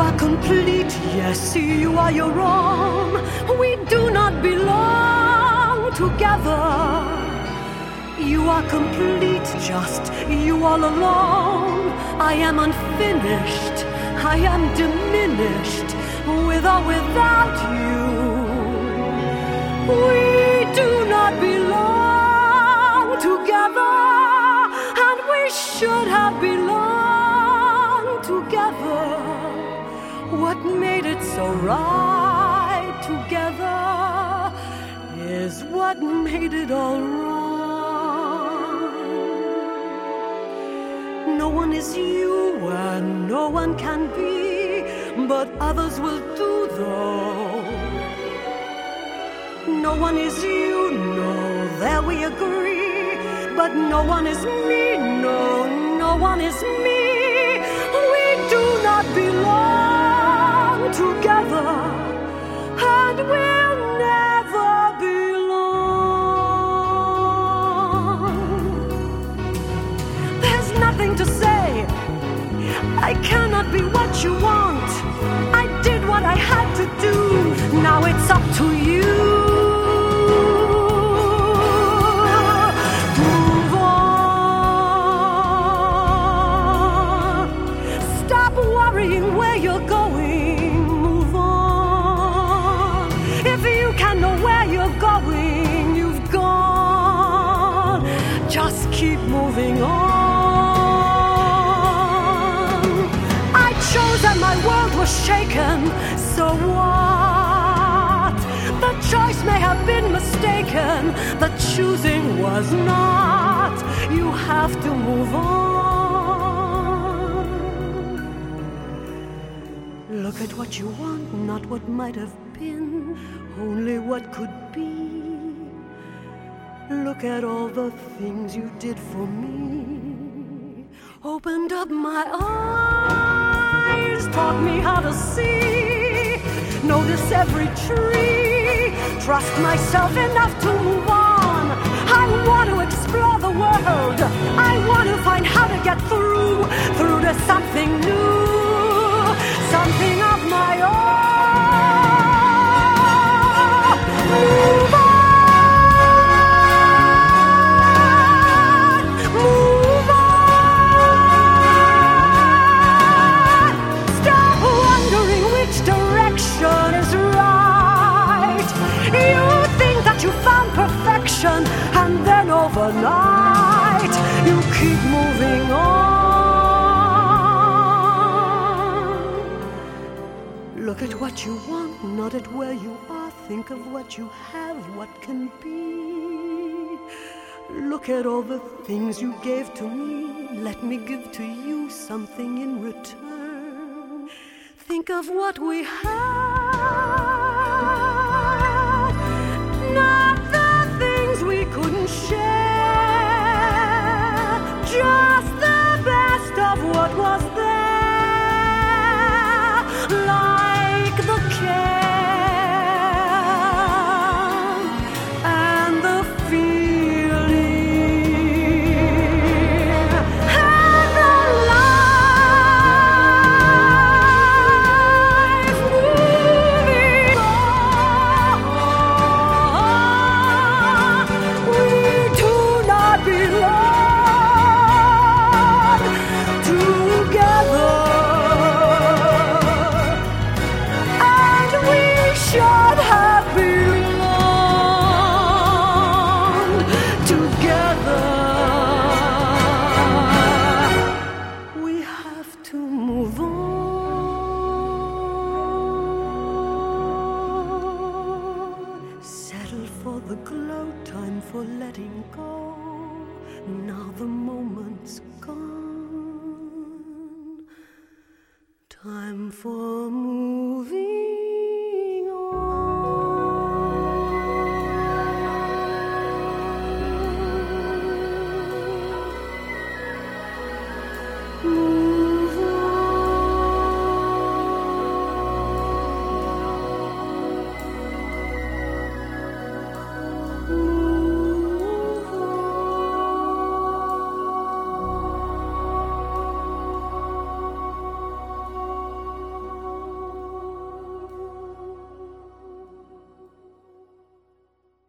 are complete, yes, you are your own. We do not belong together. You are complete, just you all alone. I am unfinished, I am diminished, with or without you. We do not belong together, and we should have belonged together. What made it so right together is what made it all wrong. No one is you and no one can be, but others will do though. No one is you, no, there we agree, but no one is me, no, no one is me. We do not belong together, and we'll never belong. There's nothing to say, I cannot be what you want. I did what I had to do, now it's up to you. Move on. Stop worrying where you're going. Move on. If you can know where you're going, you've gone. Just keep moving on. I chose and my world was shaken, so what? The choice may have been mistaken, the choosing was not. You have to move on. Look at what you want, not what might have been, only what could be. Look at all the things you did for me. Opened up my eyes, taught me how to see. Notice every tree, trust myself enough to move on. I want to explore the world, I want to find how to get through to something new, something of my own. Move on. You found perfection, and then overnight you keep moving on. Look at what you want, not at where you are. Think of what you have, what can be. Look at all the things you gave to me. Let me give to you something in return. Think of what we had, not the things we couldn't share, just the best of what was there, like the care and the feeling and the life moving on. We do not belong together, and we should have belonged together. We have to move on. Settle for the glow, time for letting go. Now the moment's gone. Time for moving.